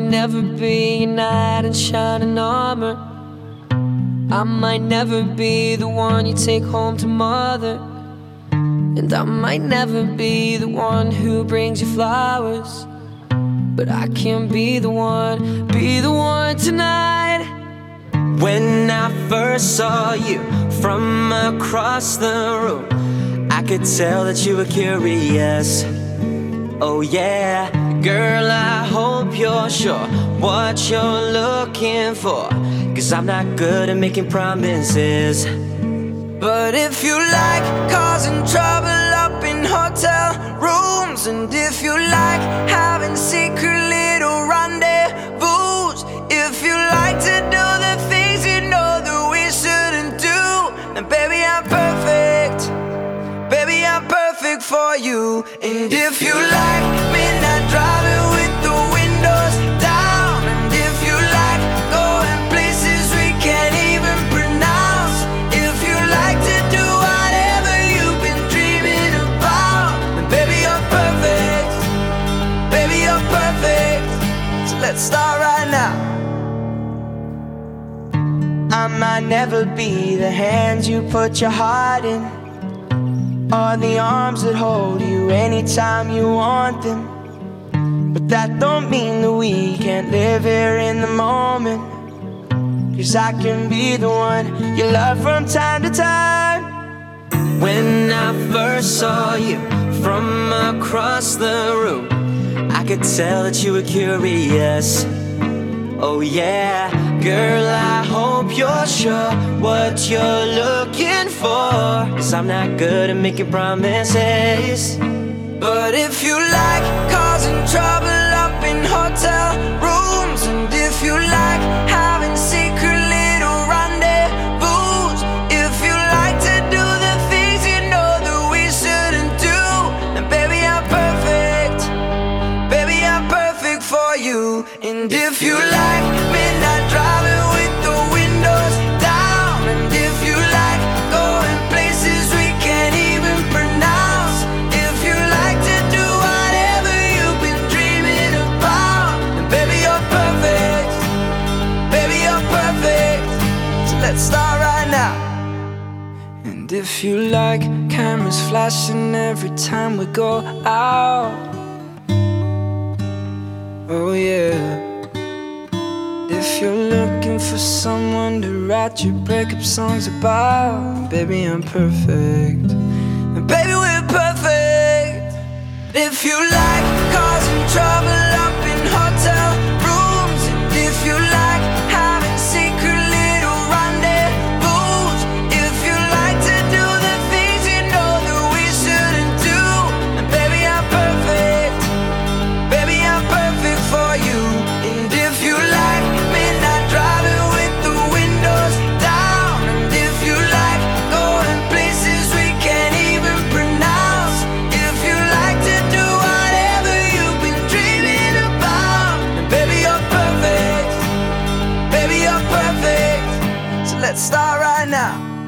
might never be your knight in shining armor. I might never be the one you take home to mother. And I might never be the one who brings you flowers, but I can be the one tonight. When I first saw you from across the room, I could tell that you were curious. Oh yeah, girl, I hope you're sure what you're looking for, 'cause I'm not good at making promises. But if you like causing trouble up in hotel rooms, and if you like having secret little rendezvous, if you like to do the things you know that we shouldn't do, then baby, I'm perfect. Baby, I'm perfect for you. And if you like midnight driving with the windows down, and if you like going places we can't even pronounce, if you like to do whatever you've been dreaming about, then baby, you're perfect. Baby, you're perfect. So let's start right now. I might never be the hands you put your heart in, or the arms that hold you anytime you want them, but that don't mean that we can't live here in the moment, 'cause I can be the one you love from time to time. When I first saw you from across the room, I could tell that you were curious. Oh yeah, girl, I hope you're sure what you're looking for, 'cause I'm not good at making promises. But if you like causing trouble up in hotel rooms, and if you like having secret little rendezvous, if you like to do the things you know that we shouldn't do, then baby, I'm perfect. Baby, I'm perfect for you. And if you like midnight driving with the windows down, and if you like going places we can't even pronounce, if you like to do whatever you've been dreaming about, then baby, you're perfect. Baby, you're perfect. So let's start right now. And if you like cameras flashing every time we go out, oh yeah. If you're looking for someone to write your breakup songs about, baby, I'm perfect. And baby, we're perfect. If you like causing trouble up in hotel rooms, and if you like having secret little rendezvous, if you like to do the things you know that we shouldn't do, then baby, I'm perfect. Baby, I'm perfect for you. And if you like midnight driving with the windows down, and if you like going places we can't even pronounce, if you like to do whatever you've been dreaming about, then baby, you're perfect. Baby, you're perfect. So let's start right now.